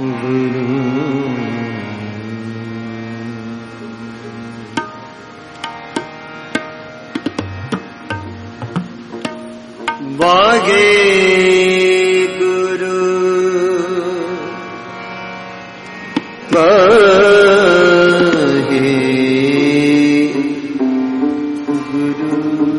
वागे गुरु वागे गुरु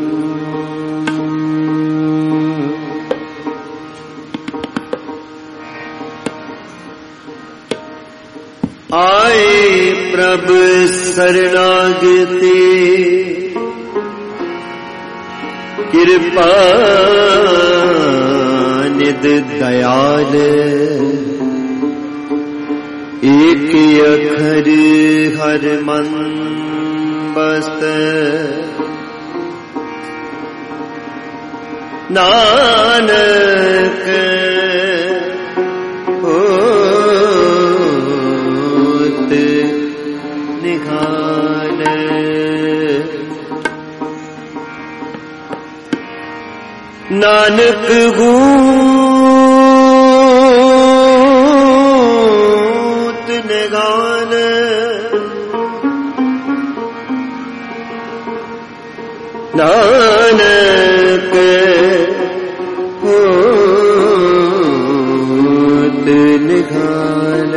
आए प्रभु शरणागति कृपा निध दयाल एक अखर हर मन बस्त नानक होत निहाल नानक होत निहाल नानक होत निहाल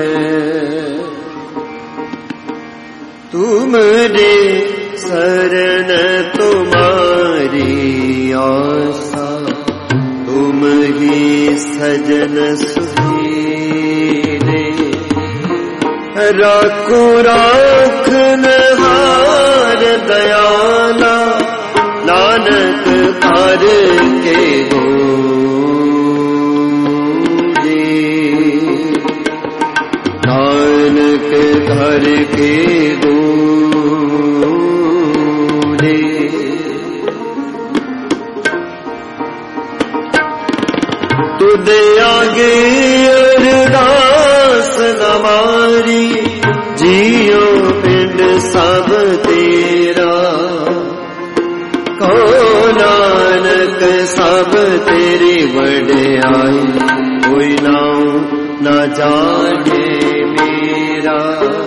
तुमरे शरण तुम्हारी आशा तुम ही सजन सुधीरे राखो राखनहार दयाला नानक हर के गोरे नानक घर के गोरे तुदे आगे अरदास हमारी जियो पिंड सब तेरा को नानक सब तेरी वड्याई कोई नाम न जाने मेरा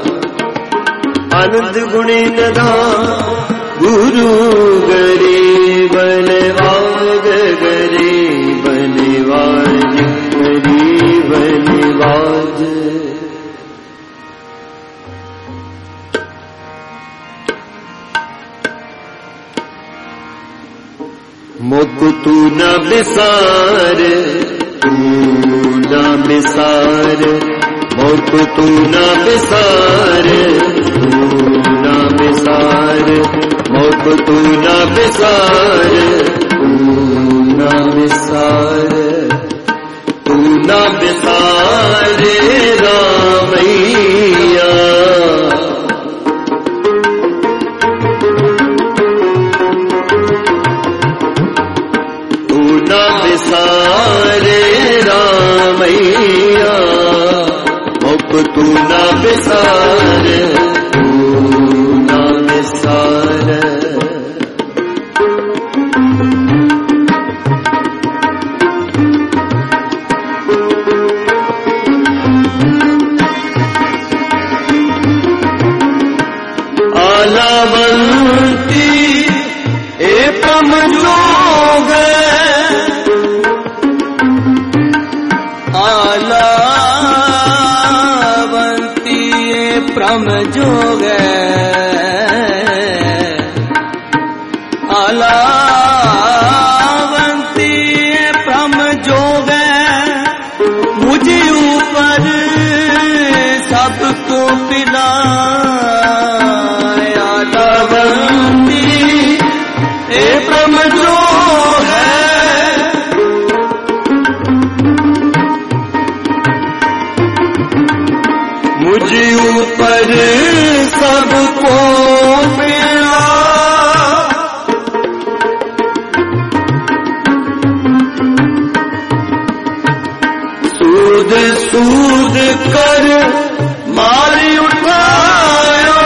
आनंद गुणी निधान गुरु गरीब निवाज गरीब निवाज गरीब निवाज मुख तू न बिसार तू न बिसार मुख तू न बिसार तू न बिसार मुख तू न बिसार तू न बिसार तू न बिसार रामैया बिसारे रामैया मुख तू न बिसार तू न बिसार आलावंती ए पम जोग आलावंती प्रम जोग आलावंती प्रम जोग मुझे ऊपर सबको पिला आलावंती ए प्रम जोग मुझे ऊपर सबको मिला सूद सूद कर मारी उठाया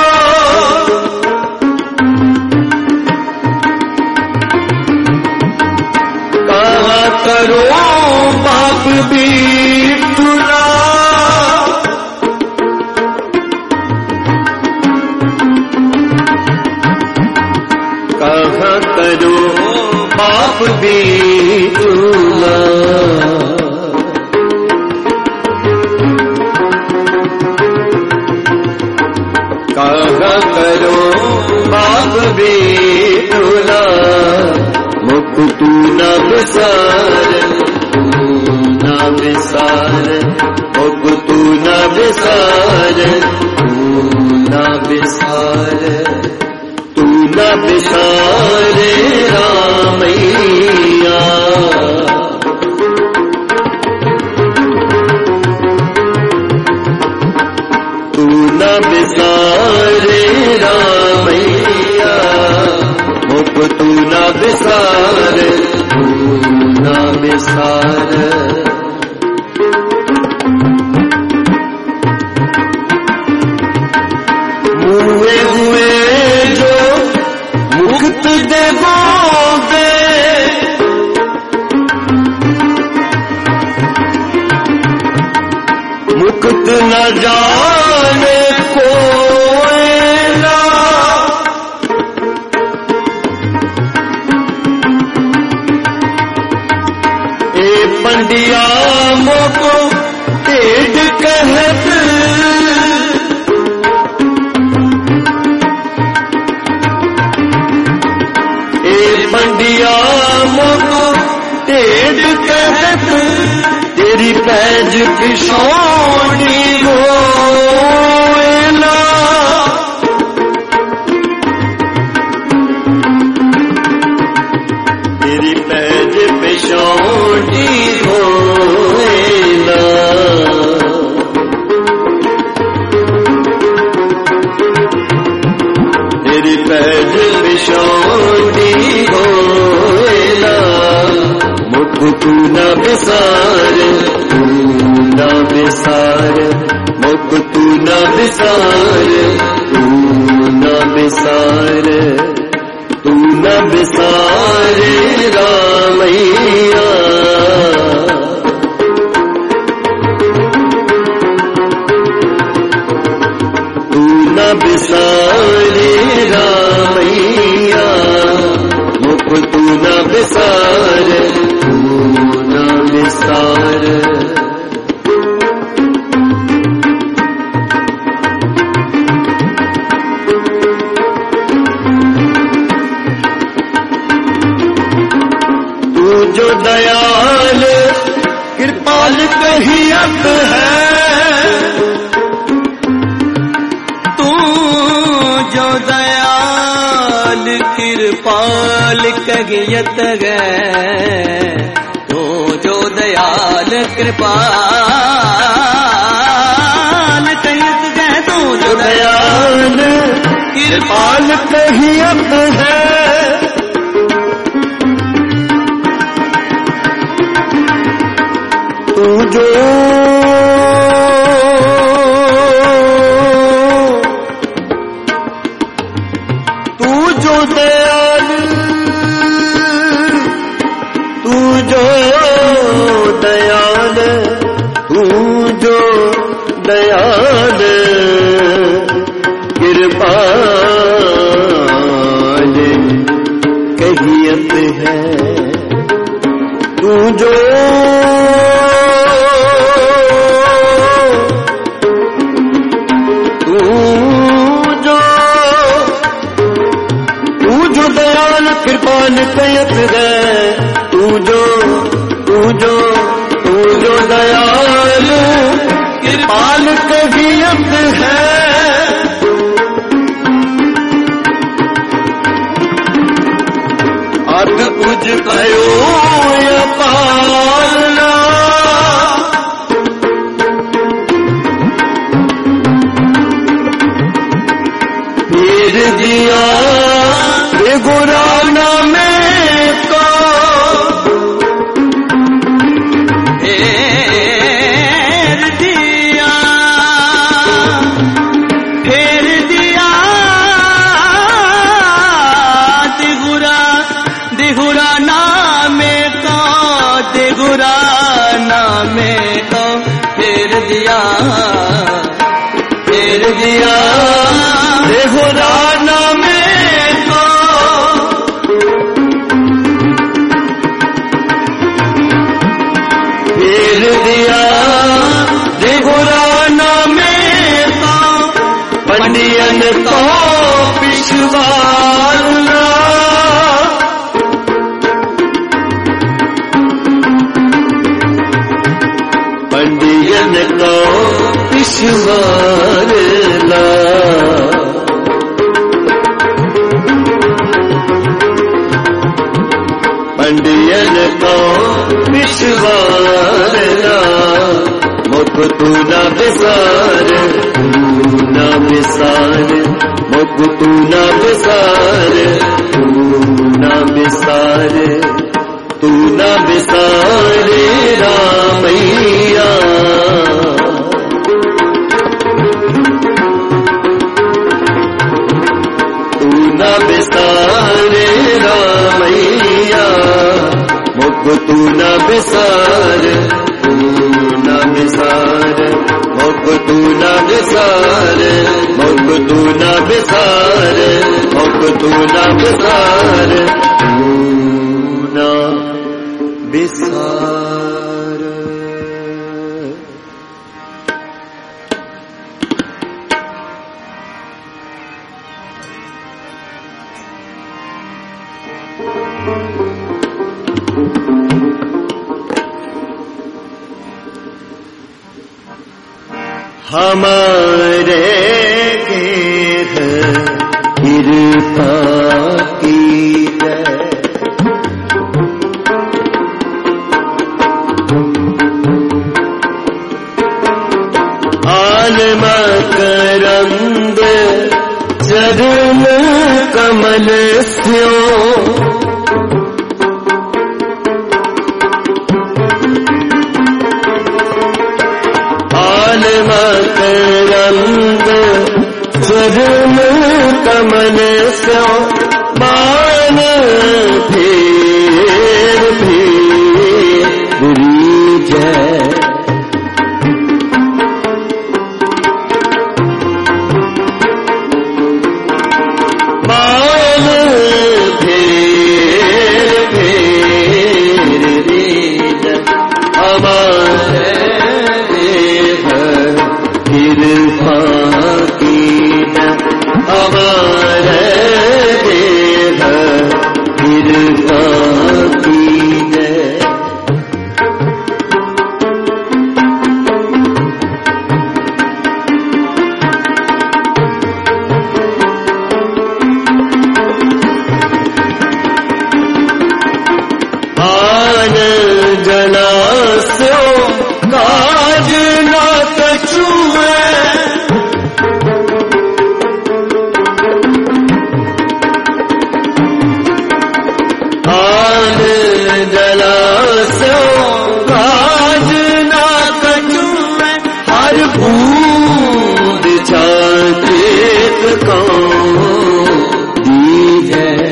कहा करो बाप भी तुला करो बाप भी तुला। कहा करो बाप भी तुला, मुख तू न विसार, न विसार, मुख तू न विसार, न विसार, तू न विसार रामैया। तू न विसार रामैया, मुख तू न विसार, तू न विसार। हुए हुए जो मुक्त देवोगे, मुक्त न जाने कोयला। ए पंडिया मोको तेज कहत, पंडिया मोको तेज कहत, तेरी पैज पिछोड़ी गोयला। तेरी पैज पिछोड़ी गोयला। तेरी पैज पिछोड़ी गोयला, मुख तू न विसार, तू न विसार, मुख तू न विसार, तू न विसार, तू न विसार रामैया। तू न विसार रामैया, मुख तू न विसार, तू न विसार। तू जो दयाल कृपाल कहियत है, तू जो दयाल कृपाल कहियत है, तू जो दयाल कृपाल कहियत है, तू जो दयाल कृपाल कहियत है। तू जो दयाल, तू जो दयाल, तू जो दयाल कृपाल कहियत है। तू जो दयाल कृपाल कहियत है, तू जो दयाल कृपाल कहियत है। अग कुछ कयो पालना, फिर दिया गुराना में को, फेर दिया दिगुरा नामे को, दिगुरा नामे को, फेर दिया दिगुरा नामे को। मंडियन को विश्वारना मुख तू न विसार, तू न विसार, मुख तू न विसार, तू न विसार, तू न विसारे रामैया। तू न विसारे रामैया, मुख तू न विसार, तू न विसार, मुख तू न विसार, मुख तू न विसार, मुख तू न विसार, तू न विसार। हमारे घेर कृपा की जय, आलम करंद चरण कमल स्यों, करंद चरण कमल स्यों, मान फेर फेरी जय, मान फेर फेरी जय, हमारे कृपा कीन, हमारे देह कृपा कीन। आन जलास्यो काज न कछुए, आन जलास्यो काज न कछुए, हर बूंद छात्रेत को दी है,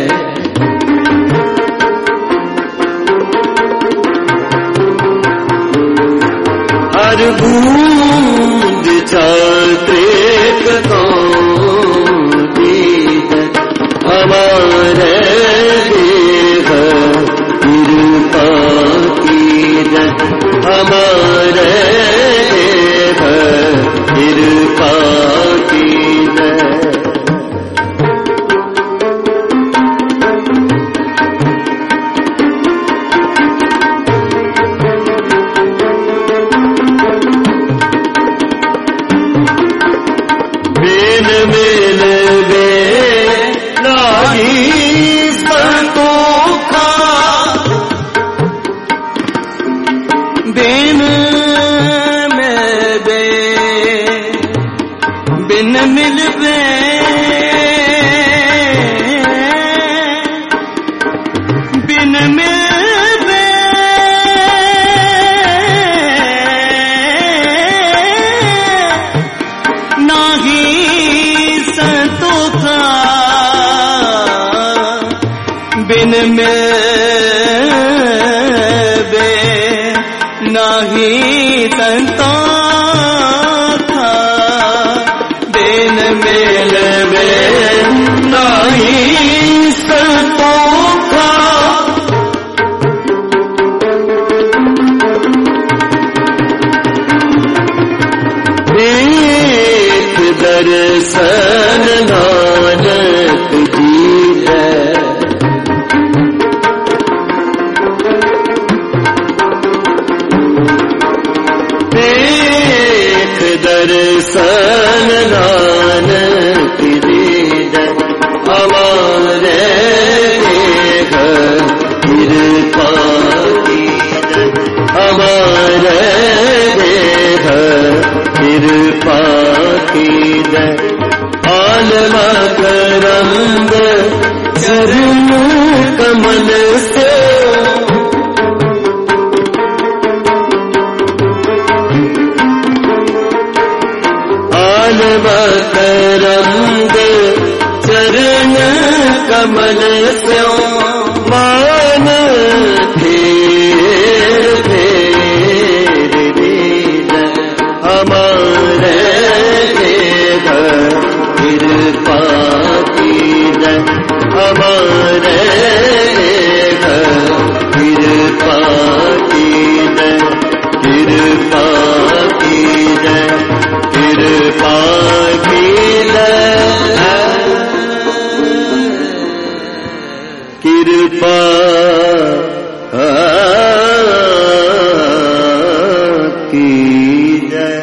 हर बूंद छात्रेत को दी है, हमारे देह कृपा कीन, हमारे देह कृपा कीन। बेन मिलवे नाही संतोखा, बेन मिलवे, बिन मिलवे, बिन मिलवे, नाही संतोखा, बिन मिलवे नाही संतोखा, बिन मिलवे नाही संतोखा। एक दर्शन नानक जी है, एक दर्शन नानक जी है, हमारे देह कृपा की जय।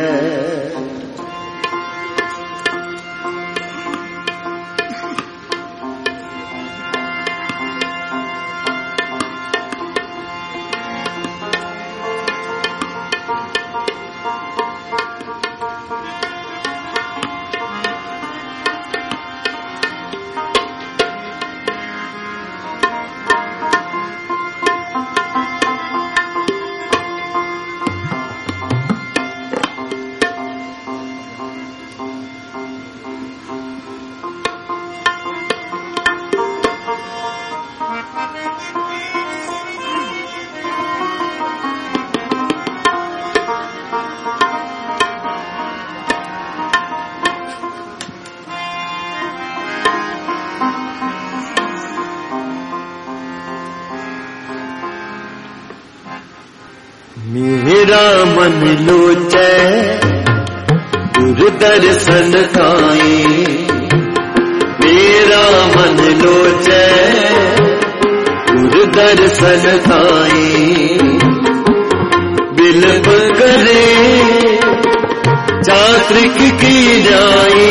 मेरा मन लोचै गुर दर्शन थाई, मेरा मन लोचै गुर दर्शन थाई। बिलप करे चात्रिक की जाई,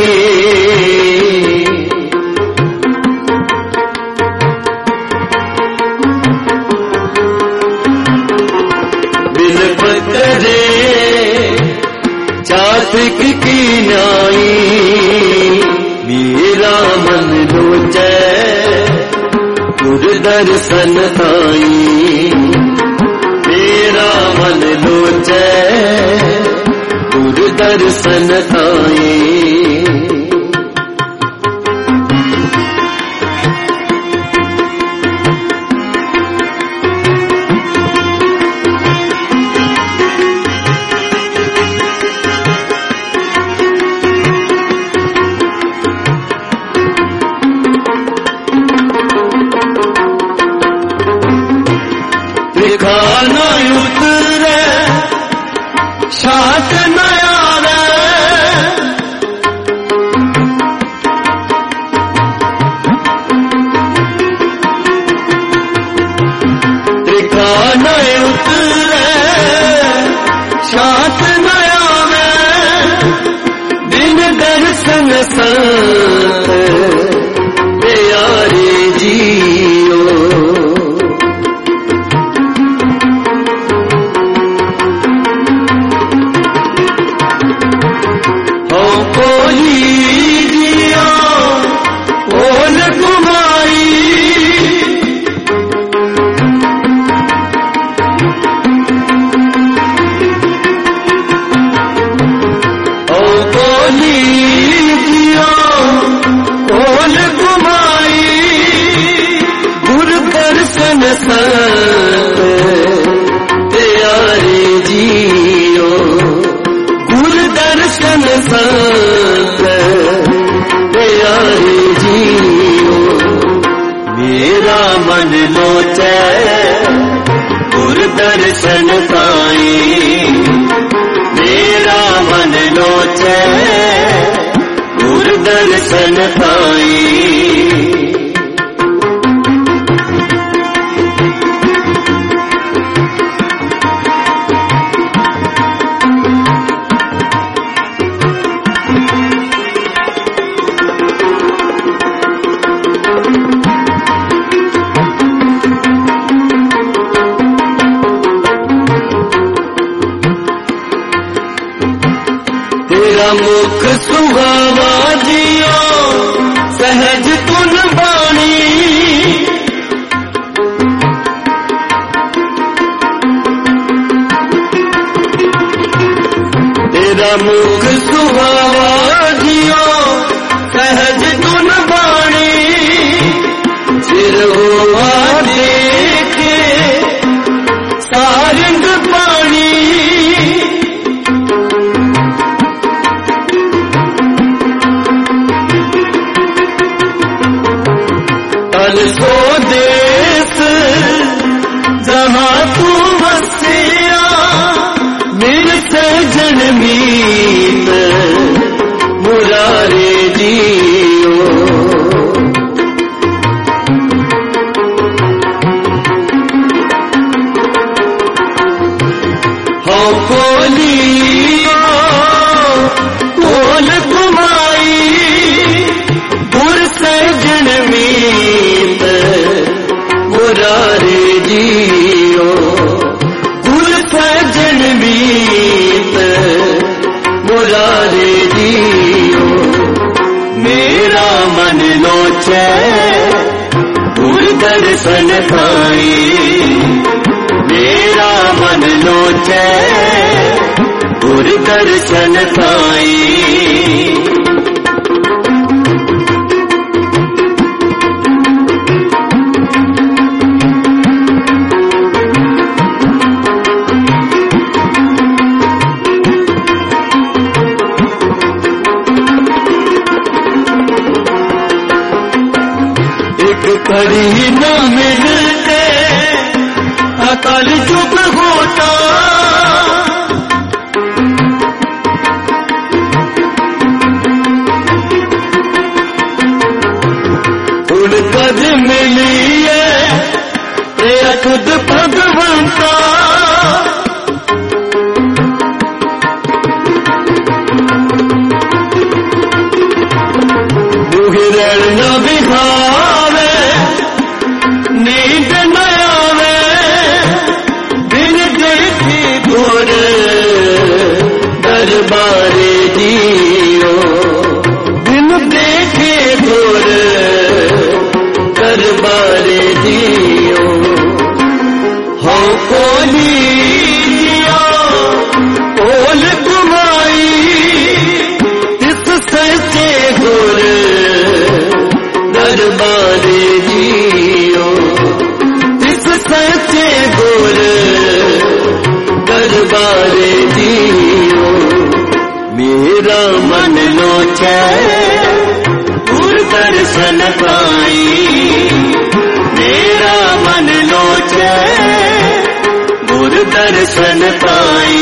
चात्रिक की न्याई। मेरा मन लोचै गुर दर्शन थाई, मेरा मन लोचै गुर दर्शन थाई। खाना उतरे शात न आवे, खाना उतरे शात न आवे। दिन दर्शन संत प्यारे जियो, प्यारे जियो गुर दर्शन संत प्यारे जियो। मेरा मन लोचै गुर दर्शन थाई, मेरा मन लोचै गुर दर्शन थाई। तेरा मुख सुहावा जियो सहज तुन बाणी, तेरा मुख सुहावा जियो सहज तुन बाणी। सिर हुआ देखे सारंग पानी, सो देश जहाँ तू बसिया, मेरे सजन मीत कोलियो कोल कुमाई गुर सजन मीत मुरारे जियो गुर सजन मीत मुरारे जियो मेरा मन लोचे गुर दर्शन थाई मेरा मन लोचे गुर दर्शन थाई कड़ी न मिलते अकाल चुप होता उन कद मिलिए खुद भगवंता मुहिरण न बिहावे नींद न आवे बिन देखी घोर दरबारे जियो बिन देखे घोर दरबारे जियो हो कोलियो कोल कुमाई इस सच्चे घोर दरबारे जियो इस सच्चे गुर दरबारे जियो मेरा मन लोचे गुर दर्शन पाई मेरा मन लोचे गुर दर्शन पाई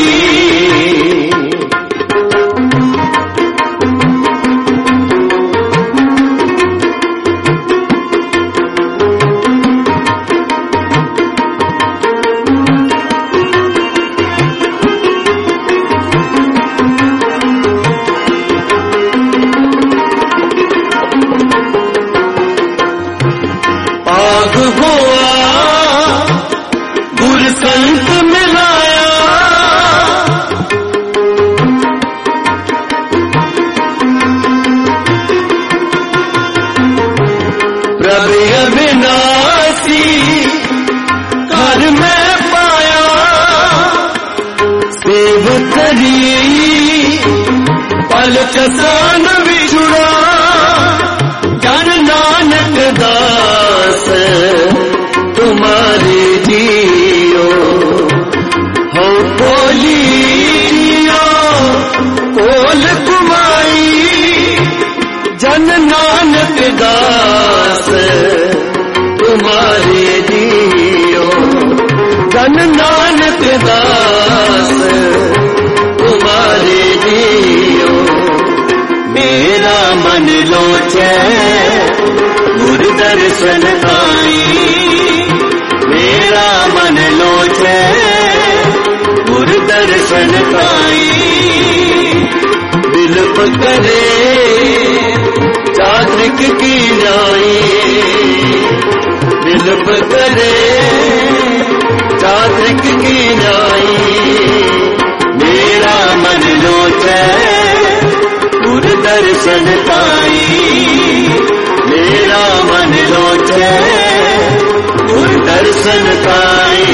चसान विछुड़ा जन नानक दास तुम्हारे जियो हो कोलियो कोल कुमाई जन नानक दास तुम्हारे जियो जन नानक दास तुम्हारे जियो मेरा मन लोचे गुर दर्शन पाई मेरा मन लोचे गुर दर्शन पाई बिलप करे चात्रिक की जाई बिलप करे चात्रिक की जाई मेरा मन लोचे गुर दर्शन पाई मेरा मन लोचे गुर दर्शन पाई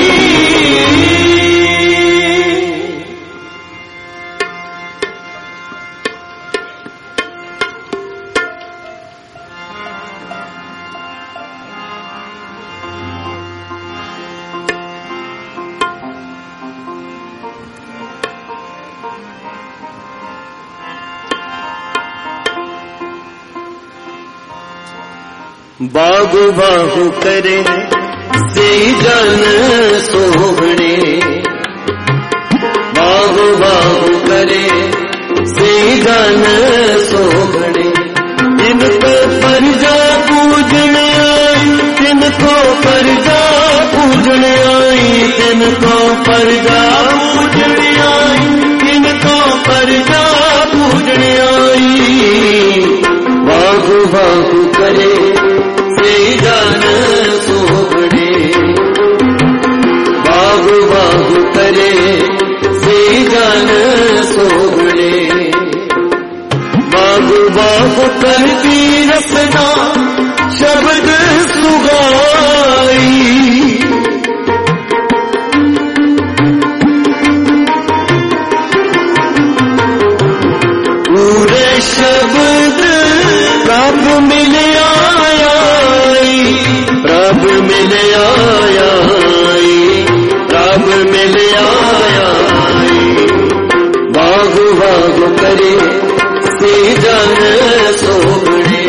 बागु बाहु करे से जन सोहणे बागु बाहु करे से जन सोहणे इनको परजा पूजन आई इनको परजा पूजन आई इनको परजा पूजन करे से जान सोहणे बागु बागु करती रसना शब्द सुगाई पूरे शब्द प्रभु मिल आया प्रभु मिल आया प्रभु मिल आया बागु बागु करे से जान सोहणे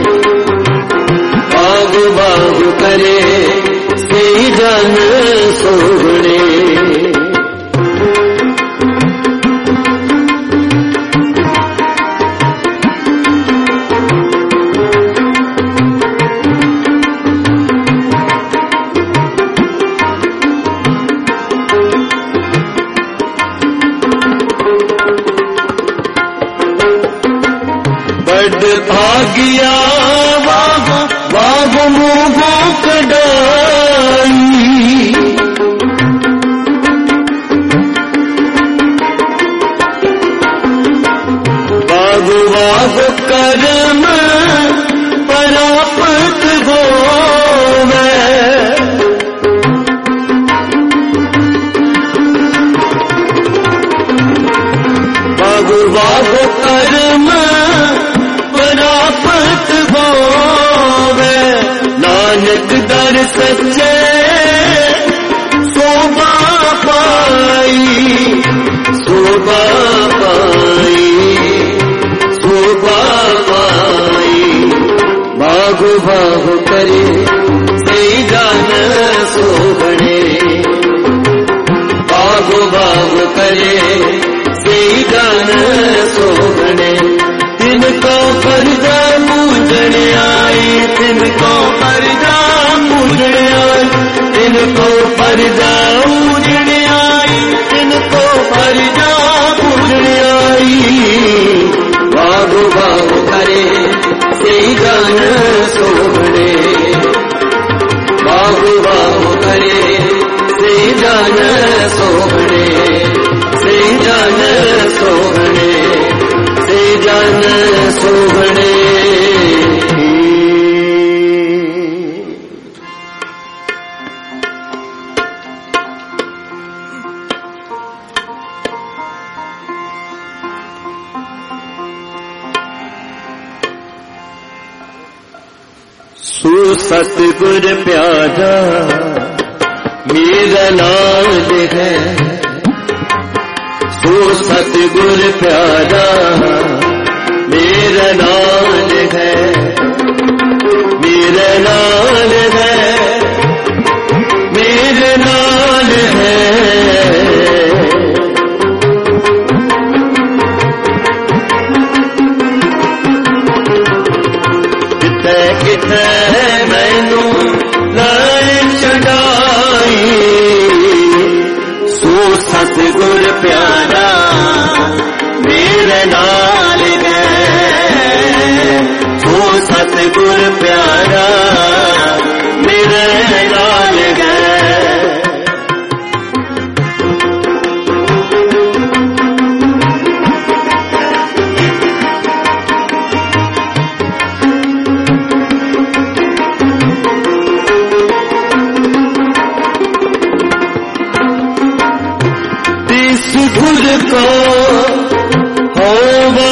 बागु बागु करे से जान सोहणे भागिया बागो बागो मुगो कडाई बागो बागो कर्म परापत होवे बागो बागो कर्म परापत होवे नानक दर सच्चे शोभा पाई शोभा पाई शोभा पाई बागु बागु करे से जान सोहणे बागु बागु करे से जान सोहणे तिनको फरजा पूजने आए तिनको फरजा पूजने आए तिनको फरजा पूजने आए तिनको फरजा पूजने आई बागु बागु करे से जान सोहणे बागु बागु करे से जान सोहणे से जान सोहणे जान सोहणे सो सतगुर प्यारा मेरा नाम है सो सतगुर प्यारा मेरा नाम है मेरा नाम है मेरा नाम है किथे किथे मैनू लाल चढ़ाई सो सतगुर प्यारा मेरे नाल सतगुर प्यारा मेरे नाल इस गुर को होवा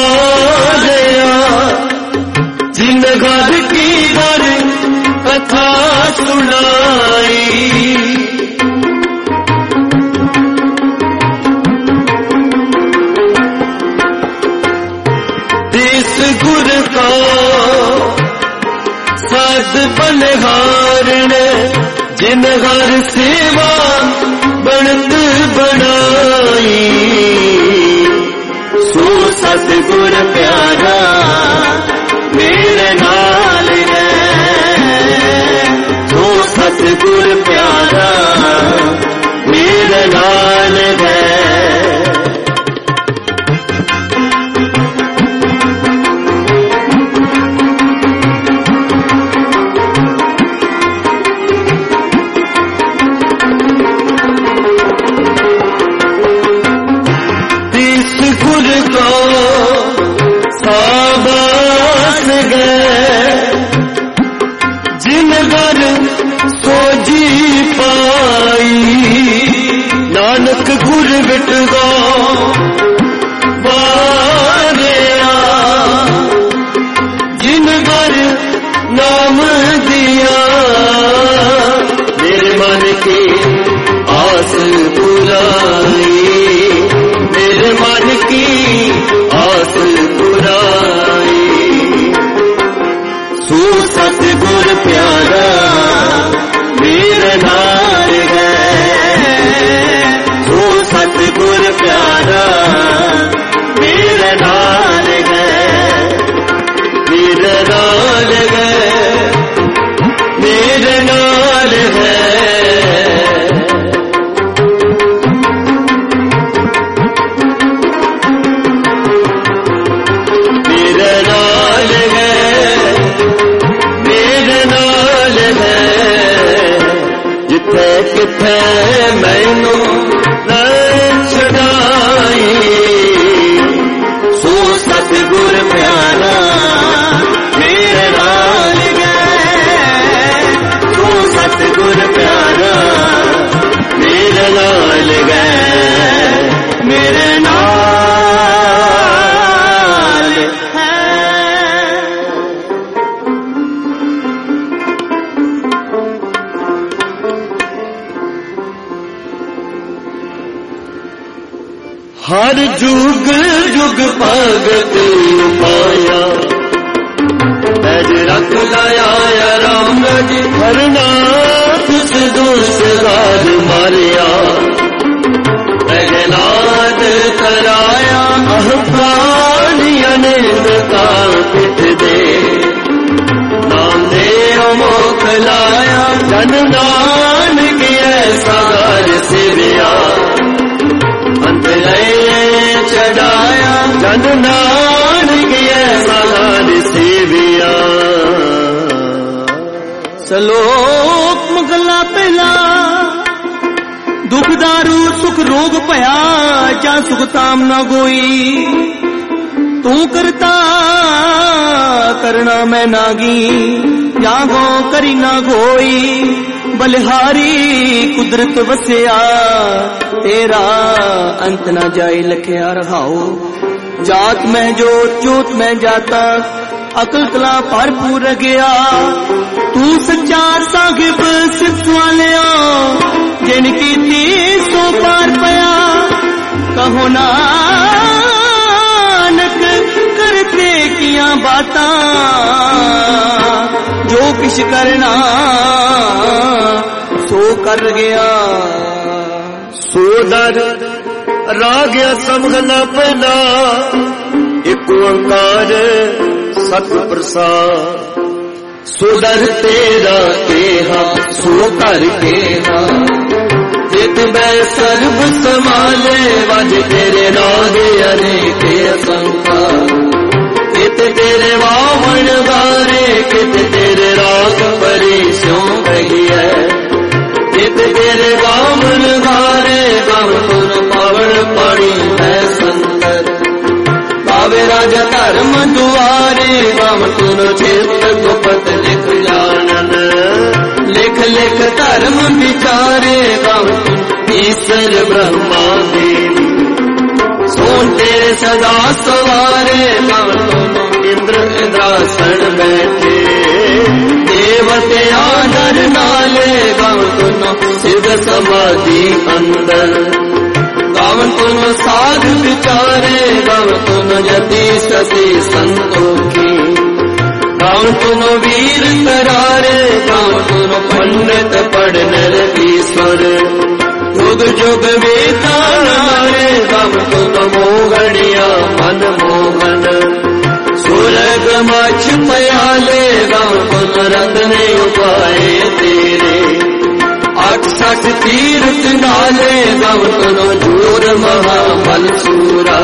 जिन घर की घर कथा सुनाई इस गुर को सद बलिहार ने जिन घर सेवा बनत बनाई सो सतगुर प्यारा मेरे नाल है तो सतगुर प्यारा मेरे नाल है बिट गो बारिया जिन घर नाम दिया मेरे मन की आस पुराई मेरे मन की आस पुराई सू सतगुर प्यारा मेरे नाल है सू सतगुर प्यारा मेरे नाल है मेरे नाल है मेरे नाल है किथे मैनू न छड़ाई सू सतगुर प्यारा मेरे नाल गए सू सतगुर प्यारा मेरे नाल गए मेरे नाल है। हर जुग जुग भगत पाया बैज रख लाया या राम जी हरना कुछ दूसरार मारिया प्रहलाद कराया अहपानिया ने का पिट दे नाम दे मोख लाया जन नानक ऐसा सिविया अंत चढ़ाया जन नानक ऐसा सेविया। सलोक मगला पहला दुख दारू सुख रोग भया जा सुख ताम ना गोई तू करता करना मैं नागी जागो करी ना गोई बलिहारी कुदरत वसिया तेरा अंत ना जाए लखिया रहाओ जात में जोत में जाता अकल कला भरपूर गया तू सच्चा साहिब सिर्फ वाले जिनकी तीस सो पार पया कहो नानक करते किया बाता जो किश करना सो कर गया सो दर राग समझना पैना एक ओंकार सत प्रसाद सुदर तेरा केहा सो कर केहा जित मैं सर्व समाले वज तेरे राग अनेक असंख्या कित तेरे वावण गारे कित तेरे राग परी स्यों गई है कित तेरे वावण गारे गावन पावन पानी है संतर गावे राजा धर्म दुआरे गावन चित गुपत लिख जानन लिख लिख धर्म विचारे गावन ईश्वर ब्रह्मा देवी सोन तेरे सदा सवारे गावन इंद्र इंद्रासन बैठे देवते आदर नाले गावन सिद्ध समाधि अंदर गावन साध विचारे गावन यति सती संतोखी गावन वीर करारे गावन पंडित पढ़नर ईश्वर जुग जुग वेता नारे गावन मोहनिया मन मोहन सुरग मछ पयाले गावन रतने उपाय तेरे 68 तीर्थ नाले गावन झूर महाबल सूरा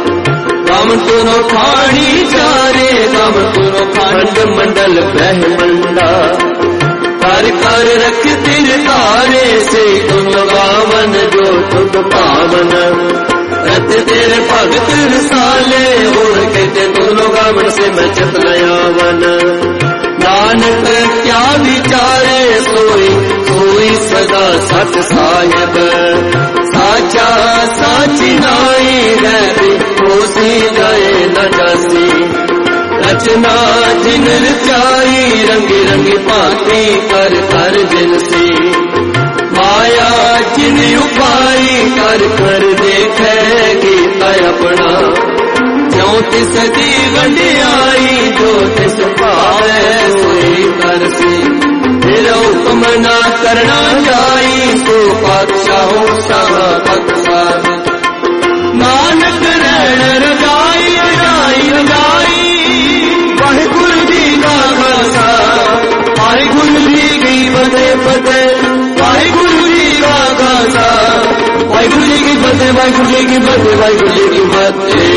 गावन खाड़ी चारे गावन खंड मंडल ब्रह्मंडा कर कर रख तिर तारे से तुम गावन जो तुम पावन रत तेरे भगत रसाले उड़ के दोनों गावन से मैं चतनयावन नानक क्या विचारे सोई सोई सदा सच साहिब साचा साची नाई रहती होसी जाए न जासी रचना जिन रचाई रंगी रंगी भांति कर कर जिनसी माया जिन उपाई कर कर देखे गीता अपना जो तिस दी वंडियाई जो तिस भावे सोई करसी तेरा हुक्म ना करना जाई तो पातशाहो शाह बख्शाद नानक रहन रजाई रजाई रजाई वाहिगुरु जी का खालसा वाहिगुरु जी की फतेह फतेह वाहिगुरु जी का खालसा वाहिगुरु जी की फतेह वाहिगुरु जी की फतेह वाहिगुरु जी की फतेह